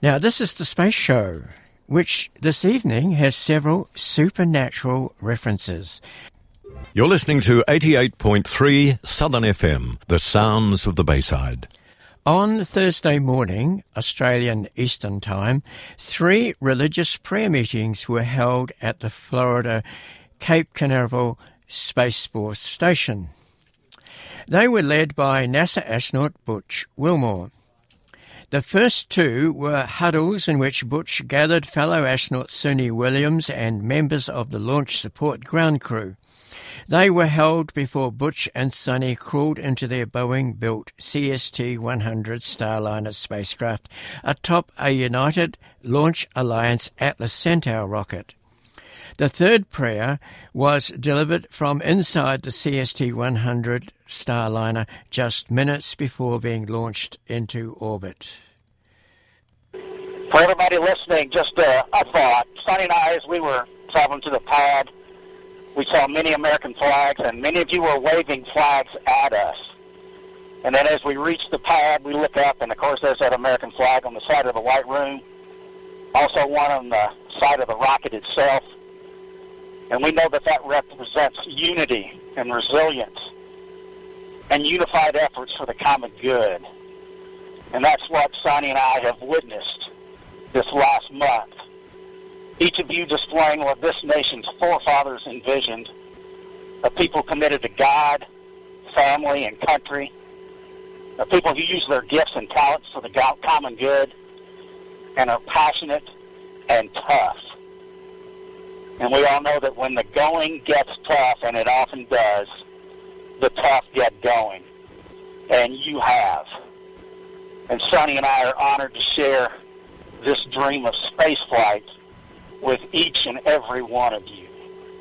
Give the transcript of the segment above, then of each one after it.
Now, this is the Space Show, which this evening has several supernatural references. You're listening to 88.3 Southern FM, the sounds of the Bayside. On Thursday morning, Australian Eastern Time, 3 religious prayer meetings were held at the Florida Cape Canaveral Space Force Station. They were led by NASA astronaut Butch Wilmore. The first 2 were huddles in which Butch gathered fellow astronaut Suni Williams and members of the Launch Support Ground Crew. They were held before Butch and Suni crawled into their Boeing-built CST-100 Starliner spacecraft atop a United Launch Alliance Atlas Centaur rocket. The third prayer was delivered from inside the CST-100 Starliner just minutes before being launched into orbit. For everybody listening, just a thought. Sonny and I, as we were traveling to the pad, we saw many American flags, and many of you were waving flags at us. And then as we reached the pad, we look up, and of course there's that American flag on the side of the White Room, also one on the side of the rocket itself. And we know that that represents unity and resilience and unified efforts for the common good. And that's what Sonny and I have witnessed this last month. Each of you displaying what this nation's forefathers envisioned, a people committed to God, family, and country, a people who use their gifts and talents for the common good, and are passionate and tough. And we all know that when the going gets tough, and it often does, the tough get going. And you have. And Sonny and I are honored to share this dream of spaceflight with each and every one of you.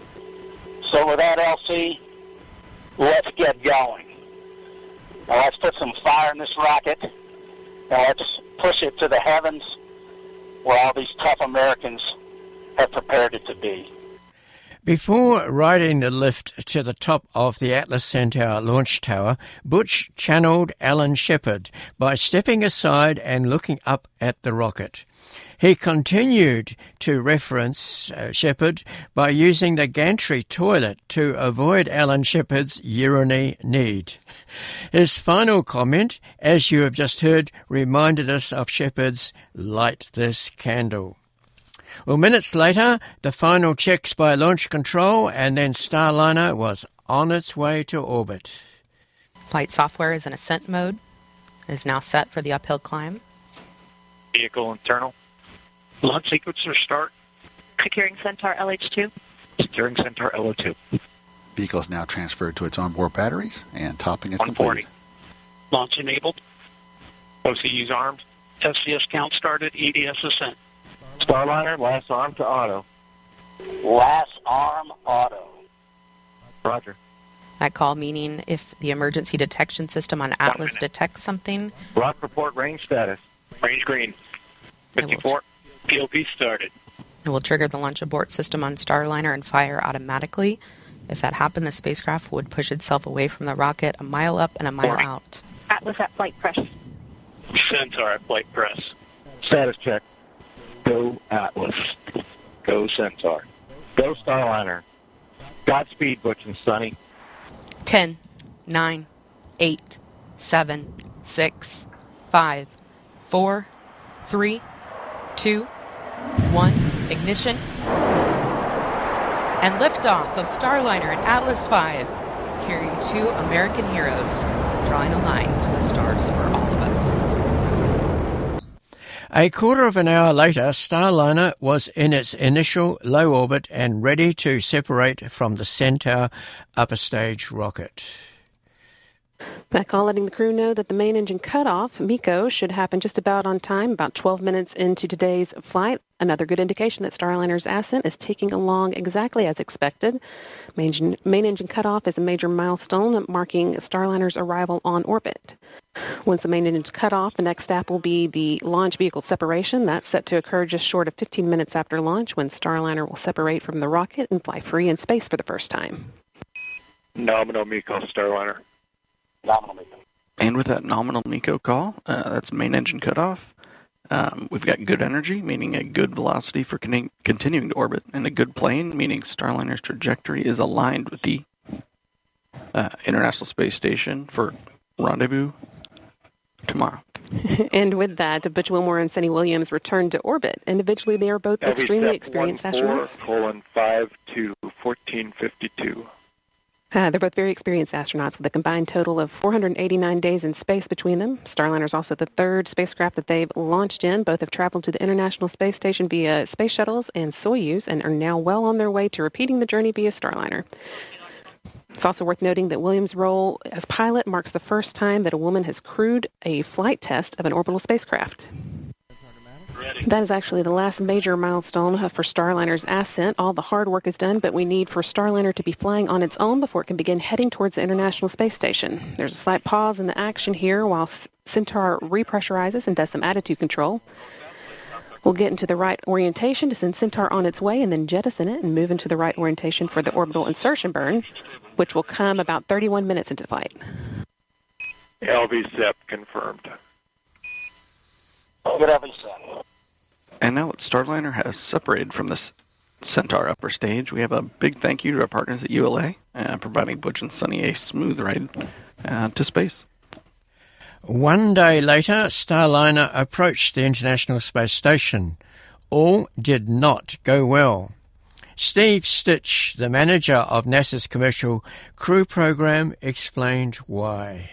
So with that, LC, let's get going. Now let's put some fire in this rocket, and let's push it to the heavens where all these tough Americans have prepared it to be. Before riding the lift to the top of the Atlas Centaur launch tower, Butch channeled Alan Shepard by stepping aside and looking up at the rocket. He continued to reference Shepard by using the gantry toilet to avoid Alan Shepard's urinary need. His final comment, as you have just heard, reminded us of Shepard's "light this candle." Well, minutes later, the final checks by Launch Control, and then Starliner was on its way to orbit. Flight software is in ascent mode. It is now set for the uphill climb. Vehicle internal. Launch sequencer start. Securing Centaur LH2. Securing Centaur LO2. Vehicle is now transferred to its onboard batteries, and topping is 140. completed. Launch enabled. OCU's armed. SCS count started. EDS ascent. Starliner, last arm to auto. Last arm auto. Roger. That call meaning if the emergency detection system on Atlas detects something. Rock report range status. Range green. 54. POP started. It will trigger the launch abort system on Starliner and fire automatically. If that happened, the spacecraft would push itself away from the rocket a mile up and a mile out. Atlas at flight press. Centaur at flight press. Status check. Go Atlas. Go Centaur. Go Starliner. Godspeed, Butch and Sonny. 10, 9, 8, 7, 6, 5, 4, 3, 2, 1. Ignition. And liftoff of Starliner and Atlas V, carrying 2 American heroes, drawing a line to the stars for all of us. A quarter of an hour later, Starliner was in its initial low orbit and ready to separate from the Centaur upper stage rocket. That call letting the crew know that the main engine cutoff, MECO, should happen just about on time, about 12 minutes into today's flight. Another good indication that Starliner's ascent is taking along exactly as expected. Main engine cutoff is a major milestone marking Starliner's arrival on orbit. Once the main engine is cut off, the next step will be the launch vehicle separation. That's set to occur just short of 15 minutes after launch, when Starliner will separate from the rocket and fly free in space for the first time. Nominal MECO, Starliner. Nominal MECO. And with that nominal MECO call, that's main engine cutoff. We've got good energy, meaning a good velocity for continuing to orbit, and a good plane, meaning Starliner's trajectory is aligned with the International Space Station for rendezvous tomorrow. And with that, Butch Wilmore and Sunny Williams returned to orbit. Individually, they are both extremely experienced astronauts. 14:5-1452. They're both very experienced astronauts with a combined total of 489 days in space between them. Starliner is also the third spacecraft that they've launched in. Both have traveled to the International Space Station via space shuttles and Soyuz and are now well on their way to repeating the journey via Starliner. It's also worth noting that Williams' role as pilot marks the first time that a woman has crewed a flight test of an orbital spacecraft. That is actually the last major milestone for Starliner's ascent. All the hard work is done, but we need for Starliner to be flying on its own before it can begin heading towards the International Space Station. There's a slight pause in the action here while Centaur repressurizes and does some attitude control. We'll get into the right orientation to send Centaur on its way and then jettison it and move into the right orientation for the orbital insertion burn, which will come about 31 minutes into flight. LV-SEP confirmed. Good LV-SEP. And now that Starliner has separated from this Centaur upper stage, we have a big thank you to our partners at ULA, providing Butch and Sunny a smooth ride to space. One day later, Starliner approached the International Space Station. All did not go well. Steve Stitch, the manager of NASA's Commercial Crew Program, explained why.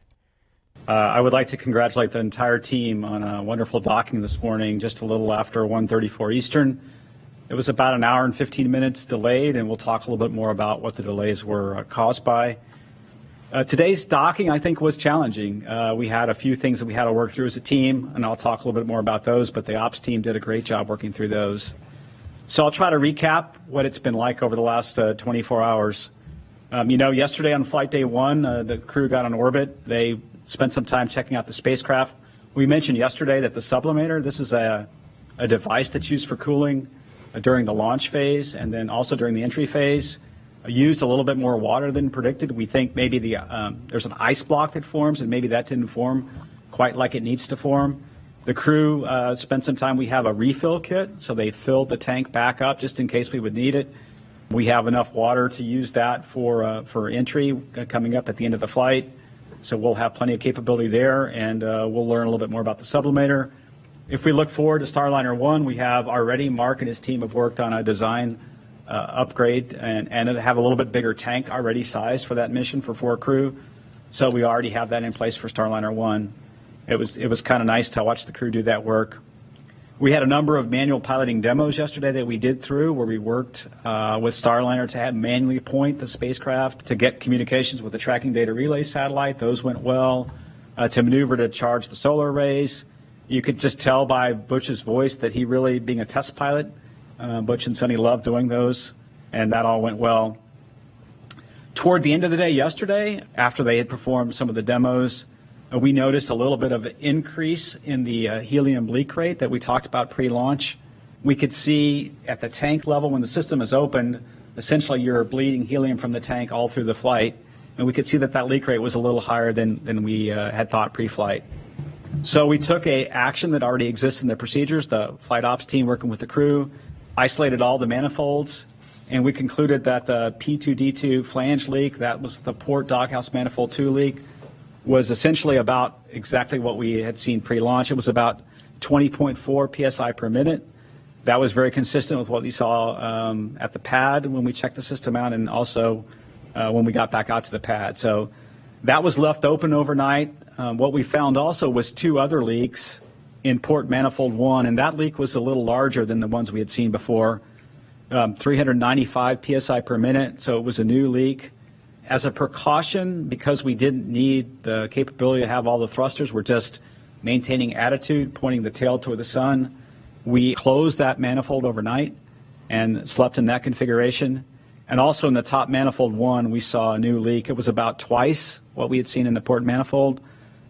I would like to congratulate the entire team on a wonderful docking this morning, just a little after 1:34 Eastern. It was about an hour and 15 minutes delayed, and we'll talk a little bit more about what the delays were caused by. Today's docking, I think, was challenging. We had a few things that we had to work through as a team, and I'll talk a little bit more about those, but the ops team did a great job working through those. So I'll try to recap what it's been like over the last 24 hours. Yesterday on flight day one, the crew got on orbit. They spent some time checking out the spacecraft. We mentioned yesterday that the sublimator, this is a device that's used for cooling during the launch phase and then also during the entry phase, used a little bit more water than predicted. We think maybe there's an ice block that forms, and maybe that didn't form quite like it needs to form. The crew spent some time. We have a refill kit, so they filled the tank back up just in case we would need it. We have enough water to use that for entry coming up at the end of the flight. So we'll have plenty of capability there, and we'll learn a little bit more about the sublimator. If we look forward to Starliner 1, we have already, Mark and his team have worked on a design upgrade and have a little bit bigger tank already sized for that mission for 4 crew. So we already have that in place for Starliner 1. It was kind of nice to watch the crew do that work. We had a number of manual piloting demos yesterday that we did through where we worked with Starliner to manually point the spacecraft to get communications with the tracking data relay satellite. Those went well. To maneuver to charge the solar arrays. You could just tell by Butch's voice that he really, being a test pilot, Butch and Sunny loved doing those, and that all went well. Toward the end of the day yesterday, after they had performed some of the demos, we noticed a little bit of an increase in the helium leak rate that we talked about pre-launch. We could see at the tank level when the system is opened, essentially you're bleeding helium from the tank all through the flight, and we could see that leak rate was a little higher than we had thought pre-flight. So we took an action that already exists in the procedures. The flight ops team working with the crew isolated all the manifolds, and we concluded that the P2D2 flange leak, that was the port doghouse manifold 2 leak, was essentially about exactly what we had seen pre-launch. It was about 20.4 psi per minute. That was very consistent with what we saw at the pad when we checked the system out, and also when we got back out to the pad. So that was left open overnight. What we found also was 2 other leaks in port manifold 1, and that leak was a little larger than the ones we had seen before, 395 psi per minute, so it was a new leak. As a precaution, because we didn't need the capability to have all the thrusters, we're just maintaining attitude, pointing the tail toward the sun. We closed that manifold overnight and slept in that configuration. And also in the top manifold 1, we saw a new leak. It was about twice what we had seen in the port manifold,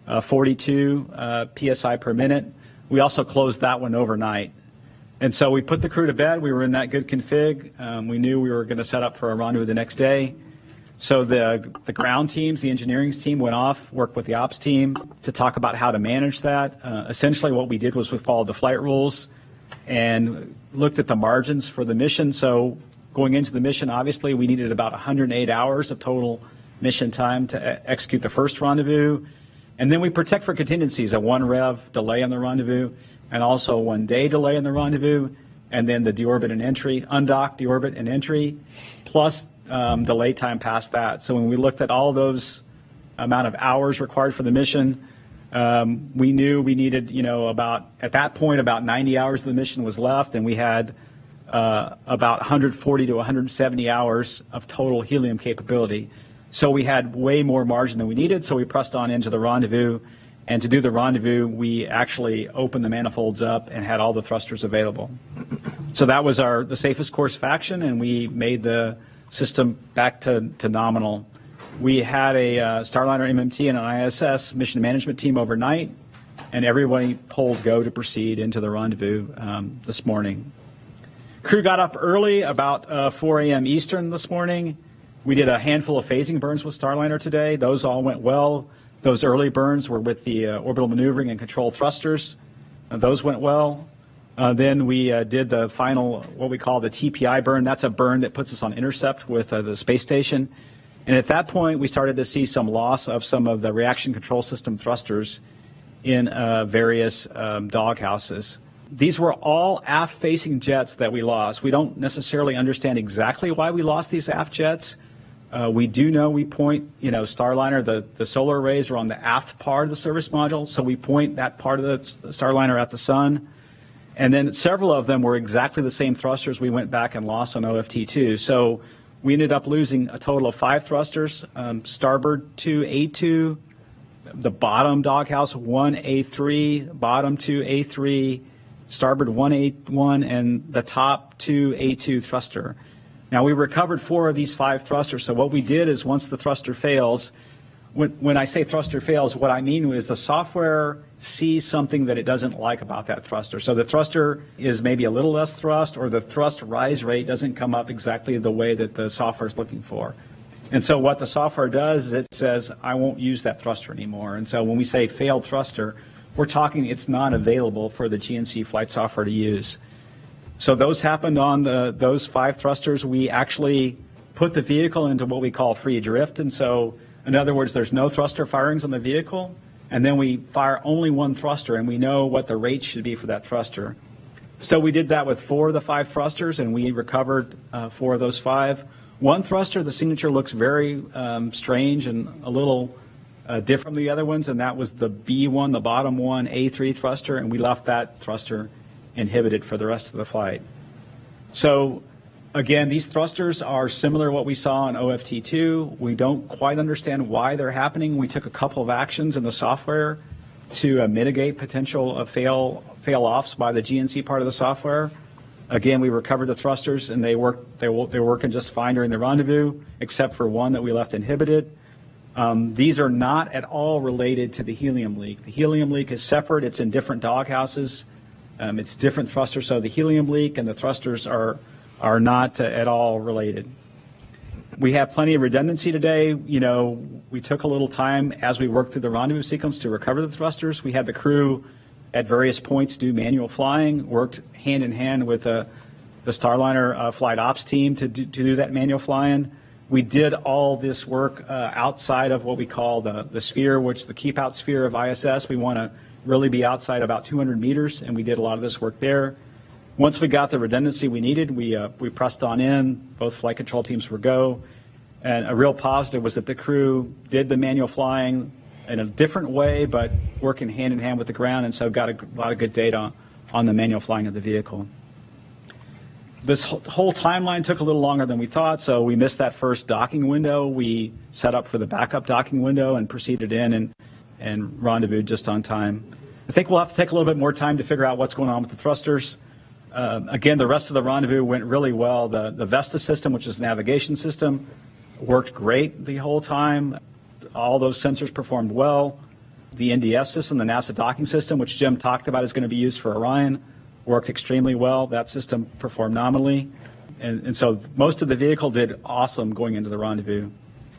42 psi per minute. We also closed that one overnight. And so we put the crew to bed. We were in that good config. We knew we were going to set up for a rendezvous the next day. So the ground teams, the engineering team went off, worked with the ops team to talk about how to manage that. Essentially what we did was we followed the flight rules and looked at the margins for the mission. So going into the mission, obviously, we needed about 108 hours of total mission time to execute the first rendezvous. And then we protect for contingencies, a 1 rev delay on the rendezvous, and also a 1 day delay in the rendezvous, and then the deorbit and entry, undock, deorbit, and entry, plus delay time past that. So when we looked at all those amount of hours required for the mission, we knew we needed, at that point, about 90 hours of the mission was left, and we had about 140 to 170 hours of total helium capability. So we had way more margin than we needed, so we pressed on into the rendezvous. And to do the rendezvous, we actually opened the manifolds up and had all the thrusters available. So that was the safest course of action, and we made the system back to nominal. We had a Starliner MMT and an ISS mission management team overnight, and everybody pulled go to proceed into the rendezvous this morning. Crew got up early, about 4 a.m. Eastern this morning. We did a handful of phasing burns with Starliner today. Those all went well. Those early burns were with the orbital maneuvering and control thrusters. Those went well. Then we did the final, what we call the TPI burn. That's a burn that puts us on intercept with the space station. And at that point, we started to see some loss of some of the reaction control system thrusters in various doghouses. These were all aft-facing jets that we lost. We don't necessarily understand exactly why we lost these aft jets. We do know we point, Starliner, the solar arrays are on the aft part of the service module, so we point that part of the Starliner at the sun. And then several of them were exactly the same thrusters we went back and lost on OFT2. So we ended up losing a total of 5 thrusters, starboard 2 A2, the bottom doghouse 1 A3, bottom 2 A3, starboard 1 A1, and the top 2 A2 thruster. Now, we recovered 4 of these 5 thrusters, so what we did is once the thruster fails, when I say thruster fails, what I mean is the software sees something that it doesn't like about that thruster. So the thruster is maybe a little less thrust, or the thrust rise rate doesn't come up exactly the way that the software is looking for. And so what the software does is it says, I won't use that thruster anymore. And so when we say failed thruster, we're talking it's not available for the GNC flight software to use. So those happened on those 5 thrusters. We actually put the vehicle into what we call free drift. And so, in other words, there's no thruster firings on the vehicle. And then we fire only 1 thruster, and we know what the rate should be for that thruster. So we did that with 4 of the 5 thrusters, and we recovered 4 of those 5. 1 thruster, the signature looks very strange and a little different from the other ones, and that was the B1, the bottom 1, A3 thruster, and we left that thruster inhibited for the rest of the flight. So again, these thrusters are similar to what we saw on OFT2. We don't quite understand why they're happening. We took a couple of actions in the software to mitigate potential fail-offs by the GNC part of the software. Again, we recovered the thrusters, and they were working just fine during the rendezvous, except for 1 that we left inhibited. These are not at all related to the helium leak. The helium leak is separate. It's in different doghouses. It's different thrusters, so the helium leak and the thrusters are not at all related. We have plenty of redundancy today. We took a little time as we worked through the rendezvous sequence to recover the thrusters. We had the crew at various points do manual flying, worked hand in hand with the Starliner flight ops team to do that manual flying. We did all this work outside of what we call the sphere, which the keep out sphere of ISS. We want to really be outside about 200 meters, and we did a lot of this work there. Once we got the redundancy we needed, we pressed on in. Both flight control teams were go. And a real positive was that the crew did the manual flying in a different way, but working hand in hand with the ground, and so got a lot of good data on the manual flying of the vehicle. This whole timeline took a little longer than we thought, so we missed that first docking window. We set up for the backup docking window and proceeded in and rendezvoused just on time. I think we'll have to take a little bit more time to figure out what's going on with the thrusters. Again, the rest of the rendezvous went really well. The Vesta system, which is a navigation system, worked great the whole time. All those sensors performed well. The NDS system, the NASA docking system, which Jim talked about is going to be used for Orion, worked extremely well. That system performed nominally. And so most of the vehicle did awesome going into the rendezvous.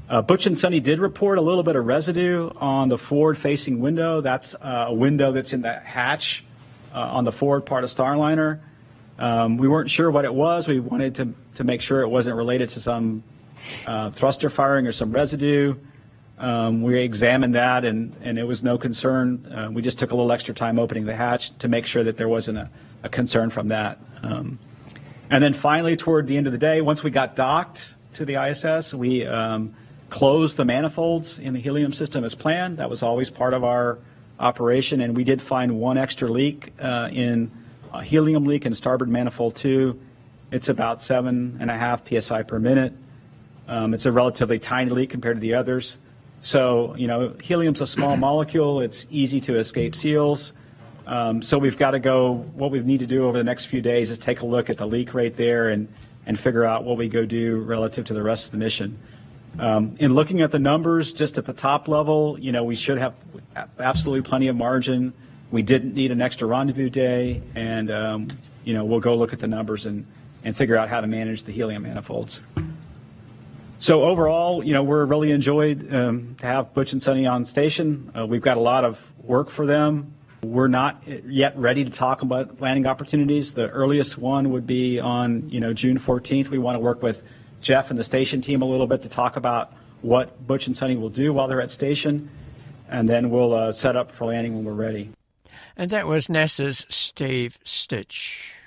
Butch and Sonny did report a little bit of residue on the forward-facing window. That's a window that's in the hatch on the forward part of Starliner. We weren't sure what it was. We wanted to make sure it wasn't related to some thruster firing or some residue. We examined that, and it was no concern. We just took a little extra time opening the hatch to make sure that there wasn't a concern from that. And then finally, toward the end of the day, once we got docked to the ISS, we closed the manifolds in the helium system as planned. That was always part of our operation, and we did find one extra leak in a helium leak in starboard manifold 2. It's about 7.5 psi per minute. It's a relatively tiny leak compared to the others. So, helium's a small molecule. It's easy to escape seals. So we've got to go, what we need to do over the next few days is take a look at the leak rate there and figure out what we go do relative to the rest of the mission. In looking at the numbers, just at the top level, we should have absolutely plenty of margin. We didn't need an extra rendezvous day, and, we'll go look at the numbers and figure out how to manage the helium manifolds. So overall, we're really enjoyed to have Butch and Sonny on station. We've got a lot of work for them. We're not yet ready to talk about landing opportunities. The earliest one would be on, June 14th. We want to work with Jeff and the station team a little bit to talk about what Butch and Sonny will do while they're at station, and then we'll set up for landing when we're ready. And that was NASA's Steve Stitch.